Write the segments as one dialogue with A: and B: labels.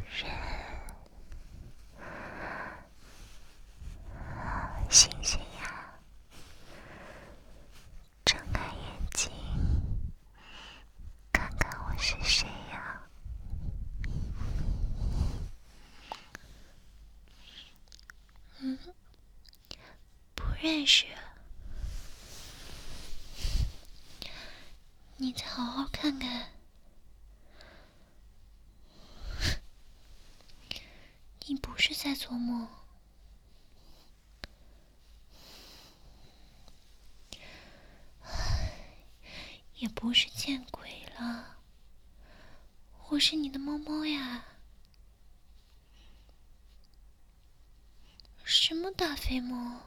A: 醒醒呀，睁开眼睛，看看我是谁呀？不认识。你再好好看看，你不是在做梦，也不是见鬼了，我是你的猫猫呀。什么大肥猫？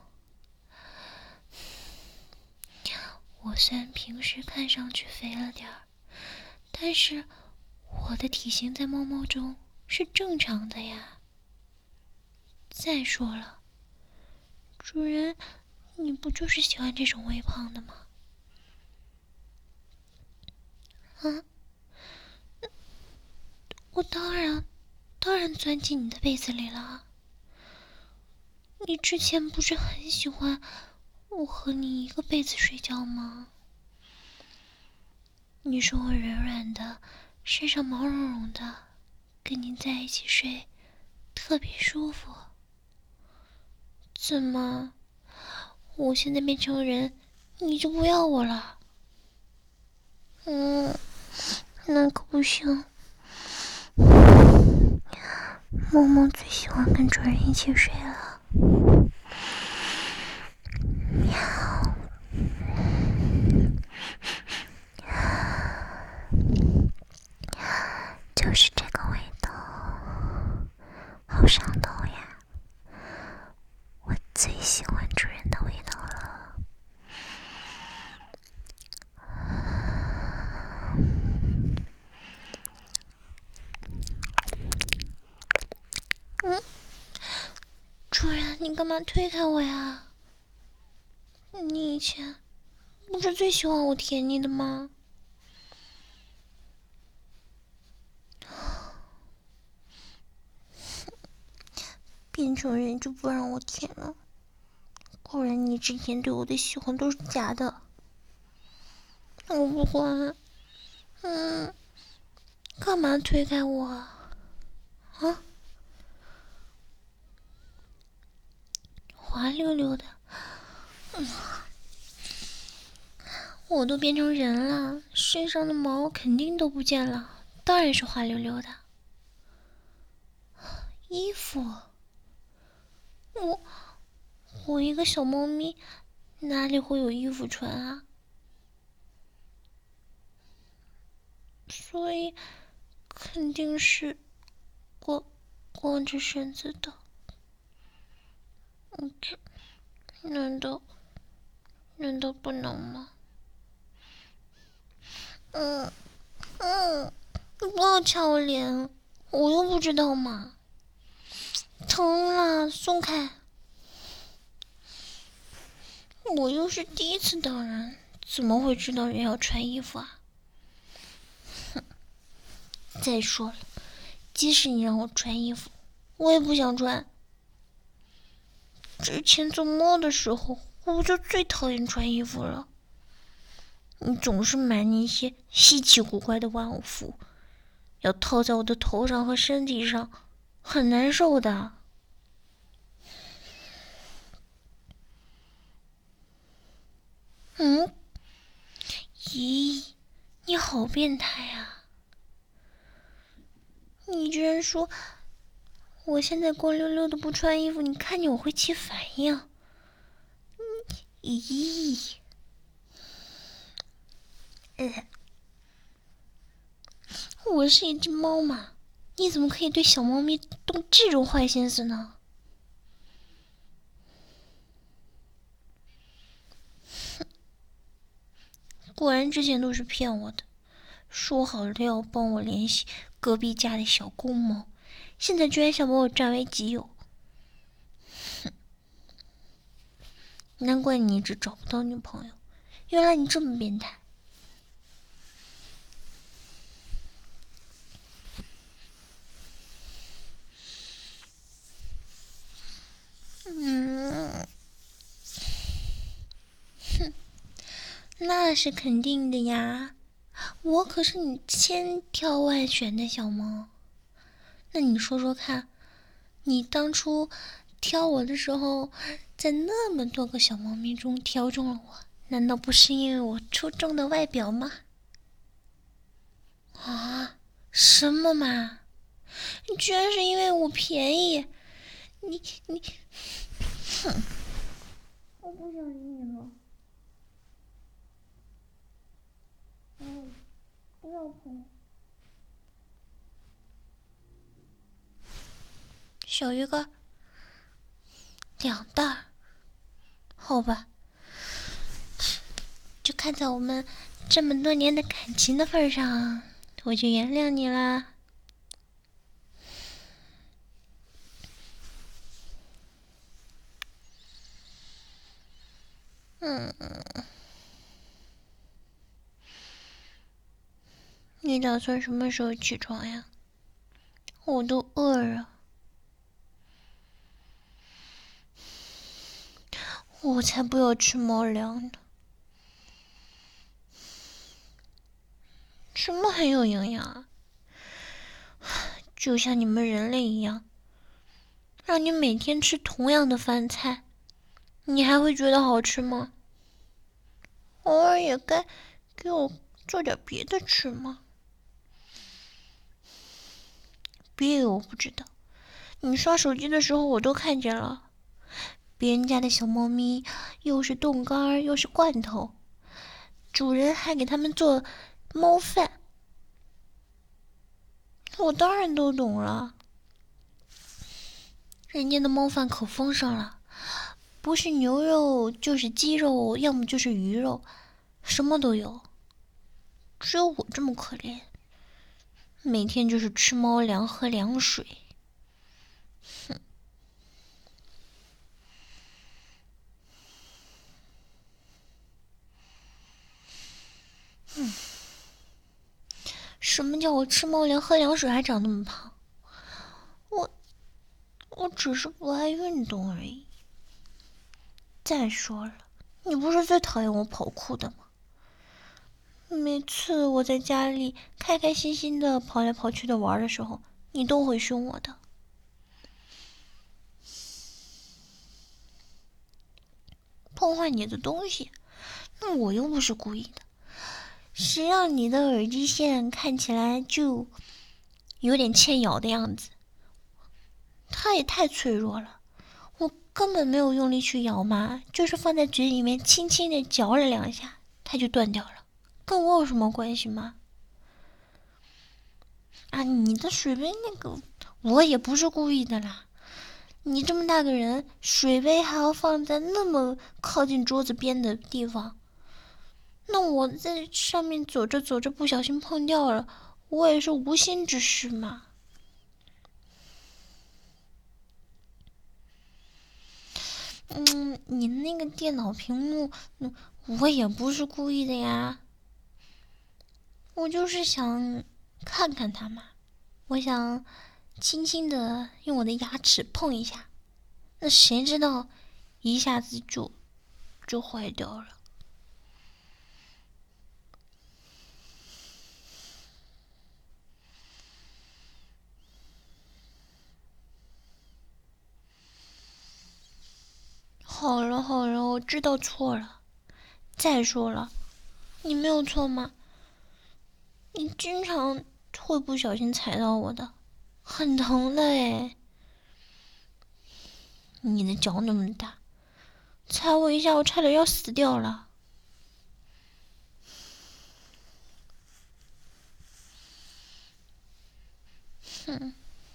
A: 我虽然平时看上去肥了点儿，但是我的体型在猫猫中是正常的呀。再说了，主人，你不就是喜欢这种微胖的吗？啊？我当然钻进你的被子里了。你之前不是很喜欢我和你一个被子睡觉吗？你说我软软的，身上毛茸茸的，跟你在一起睡特别舒服。怎么，我现在变成人，你就不要我了？那可不行。萌萌最喜欢跟主人一起睡了。喵。就是这个味道，好上头呀！我最喜欢主人的味道了。主人，你干嘛推开我呀？你以前不是最喜欢我舔你的吗？变成人就不让我舔了，果然你之前对我的喜欢都是假的。我不管。干嘛推开我啊？滑溜溜的。我都变成人了，身上的毛肯定都不见了，当然是滑溜溜的。衣服，我一个小猫咪，哪里会有衣服穿啊？所以肯定是光着身子的。这难道不能吗？你不要掐我脸，我又不知道嘛。疼了，松开。我又是第一次当人，怎么会知道人要穿衣服啊？再说了，即使你让我穿衣服，我也不想穿。之前做猫的时候，我就最讨厌穿衣服了。你总是买那些稀奇古怪的玩偶服，要套在我的头上和身体上，很难受的。咦，你好变态啊！你居然说我现在光溜溜的不穿衣服，你看见我会起反应？咦，我是一只猫嘛，你怎么可以对小猫咪动这种坏心思呢？果然之前都是骗我的，说好了要帮我联系隔壁家的小公猫，现在居然想把我占为己有。难怪你一直找不到女朋友，原来你这么变态。 那是肯定的呀，我可是你千挑万选的小猫。那你说说看，你当初挑我的时候，在那么多个小猫咪中挑中了我，难道不是因为我出众的外表吗？啊，什么嘛？你居然是因为我便宜？你，哼！我不想理你了。不要碰。小鱼干2袋，好吧，就看在我们这么多年的感情的份上，我就原谅你啦。你打算什么时候起床呀？我都饿了。我才不要吃猫粮呢。什么很有营养啊？就像你们人类一样，让你每天吃同样的饭菜，你还会觉得好吃吗？偶尔也该给我做点别的吃吗？别以为我不知道，你刷手机的时候我都看见了，别人家的小猫咪又是冻干又是罐头，主人还给它们做猫饭，我当然都懂了。人家的猫饭可丰盛了，不是牛肉就是鸡肉，要么就是鱼肉，什么都有。只有我这么可怜，每天就是吃猫粮喝凉水。哼！什么叫我吃猫粮喝凉水还长那么胖？我只是不爱运动而已。再说了，你不是最讨厌我跑酷的吗？每次我在家里开开心心的跑来跑去的玩的时候，你都会凶我的。碰坏你的东西，那我又不是故意的。谁让你的耳机线看起来就有点欠咬的样子？它也太脆弱了，我根本没有用力去咬嘛，就是放在嘴里面轻轻的嚼了2下，它就断掉了，跟我有什么关系吗？啊，你的水杯那个，我也不是故意的啦。你这么大个人，水杯还要放在那么靠近桌子边的地方，那我在上面走着走着不小心碰掉了，我也是无心之失嘛。你那个电脑屏幕，我也不是故意的呀，我就是想看看它嘛，我想轻轻的用我的牙齿碰一下，那谁知道一下子就坏掉了。好了好了，我知道错了。再说了，你没有错吗？你经常会不小心踩到我的，很疼的诶。你的脚那么大，踩我一下，我差点要死掉了。哼！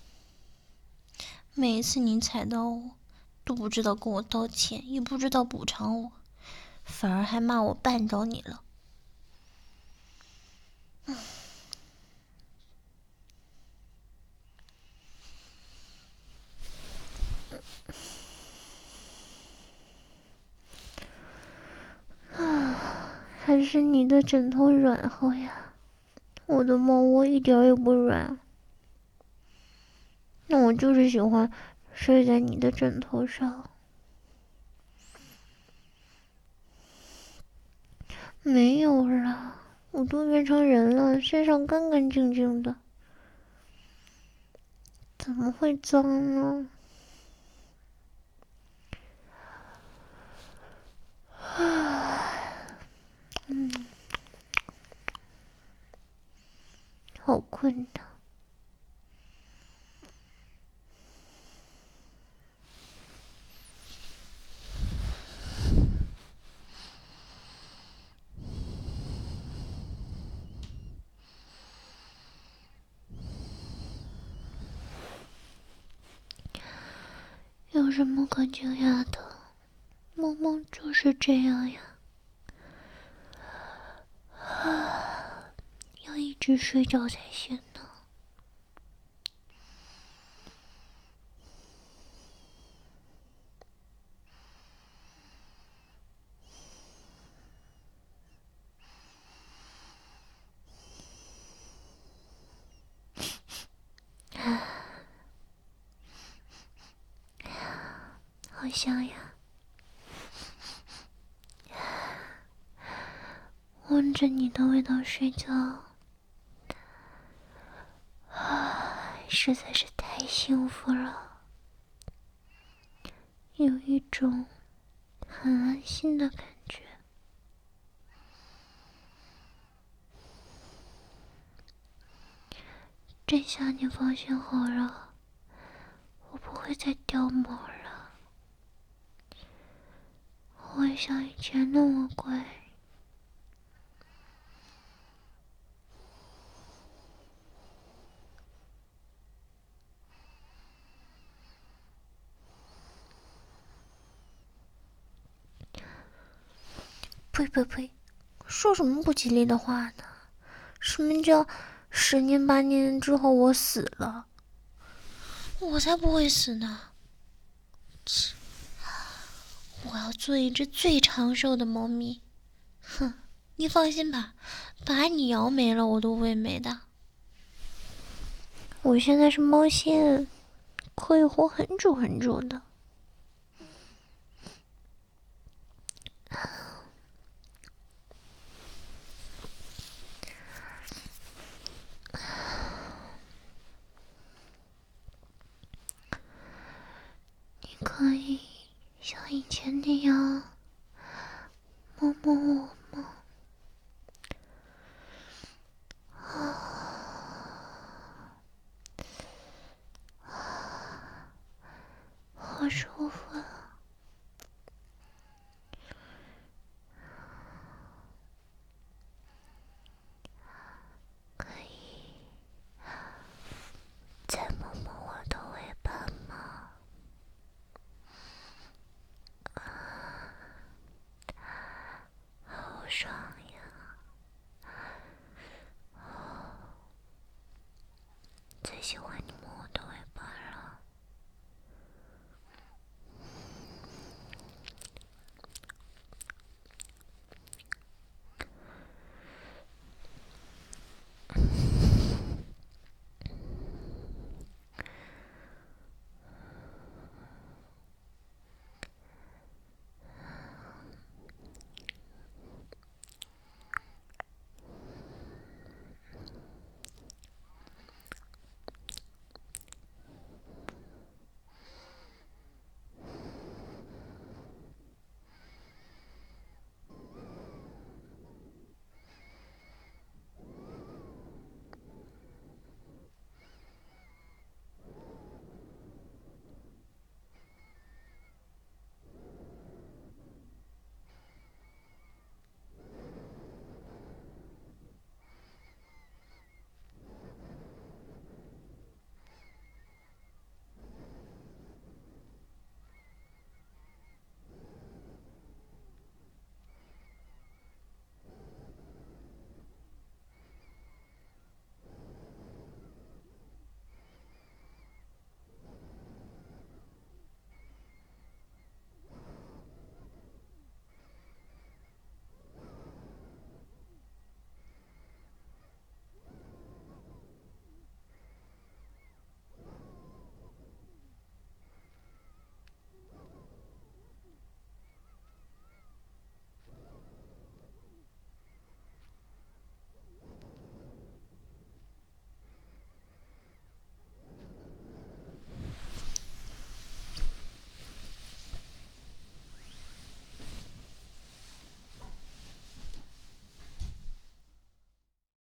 A: 每一次你踩到我，都不知道跟我道歉，也不知道补偿我，反而还骂我绊着你了。还是你的枕头软和呀，我的猫窝一点也不软。那我就是喜欢睡在你的枕头上。 没有了，我都变成人了，身上干干净净的，怎么会脏呢？好困的。有什么可惊讶的？梦梦就是这样呀。要一直睡觉才行呢。好香呀！闻着你的味道睡觉，实在是太幸福了，有一种很安心的感觉。这下你放心好了，我不会再掉毛了，我会像以前那么乖。呸呸呸！说什么不吉利的话呢？什么叫10年8年之后我死了？我才不会死呢！我要做一只最长寿的猫咪。哼，你放心吧，把你摇没了我都会没的。我现在是猫仙，可以活很久很久的。你可以像以前那样摸摸我吗？好舒服啊！可以再摸摸我的尾巴吗？好爽呀！最喜欢你